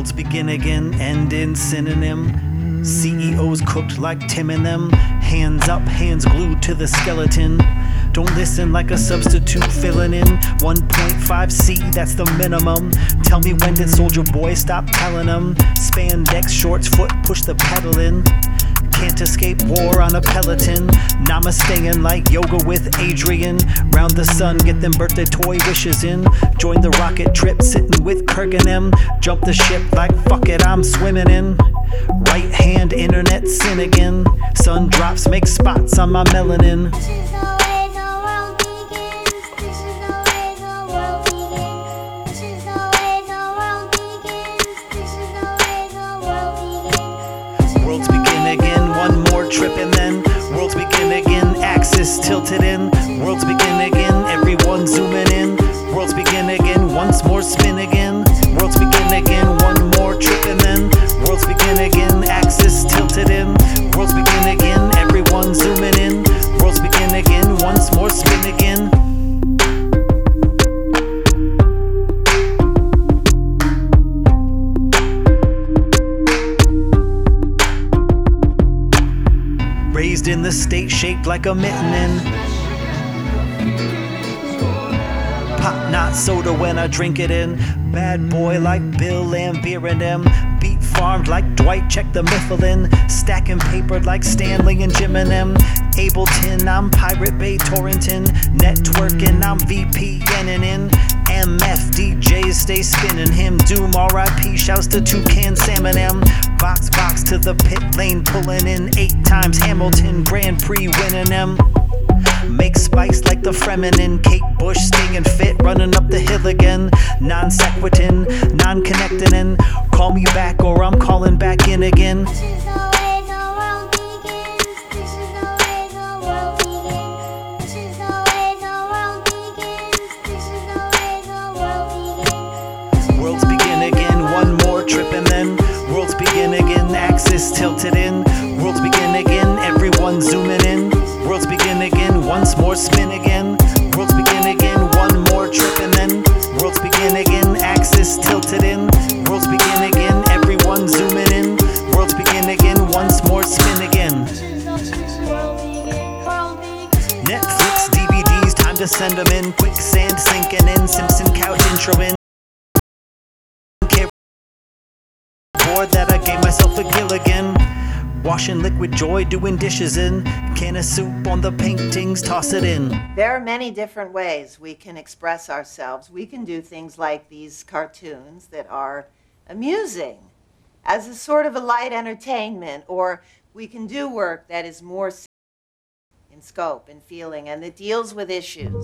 Worlds begin again, end in synonym. CEOs cooked like Tim and them. Hands up, hands glued to the skeleton. Don't listen like a substitute filling in 1.5C, that's the minimum. Tell me, when did Soldier Boy stop telling them? Spandex shorts, foot push the pedal in. Can't escape war on a Peloton. Namasteing like yoga with Adrian. Round the sun, get them birthday toy wishes in. Join the rocket trip, sitting with Kurganem. Jump the ship like fuck it, I'm swimming in. Right hand internet sin again. Sun drops, make spots on my melanin. Worlds begin again, one more trip and then worlds begin again, axis tilted in. Worlds begin again, everyone zooming in. Worlds begin again, once more spin again. Worlds begin again, one more trip and then worlds begin again, axis tilted in. Worlds begin again, everyone zooming in. Worlds begin again, once more spin again. Raised in the state shaped like a mitten. Pop not soda when I drink it in. Bad boy like Bill Lambier and them. Beat farmed like Dwight, check the Mifflin. Stacking paper like Stanley and Jim and them. Ableton, I'm Pirate Bay Torrentin. Networking, I'm VPNing in. MF DJs stay spinning him. Doom RIP, shouts to Toucan Salmon M. Box to the pit lane, pulling in 8 times Hamilton Grand Prix winning them. Make spice like the Fremen. Kate Bush stinging fit, running up the hill again. Non sequitin, non connecting in. Call me back or I'm calling back in again. Worlds begin again, one more trip and then worlds begin again, axis tilted in. Worlds begin again, everyone zooming in. Worlds begin again, once more spin again. Worlds begin again, one more trip and then worlds begin again, axis tilted in. Worlds begin again, everyone zooming in. Worlds begin again, once more spin again. Netflix DVDs, time to send them in. Quicksand sinking in, Simpson couch intro in. Bored that I gave myself a Gilligan. Washing liquid joy, doing dishes in. Can of soup on the paintings, toss it in. There are many different ways we can express ourselves. We can do things like these cartoons that are amusing as a sort of a light entertainment, or we can do work that is more in scope and feeling and that deals with issues.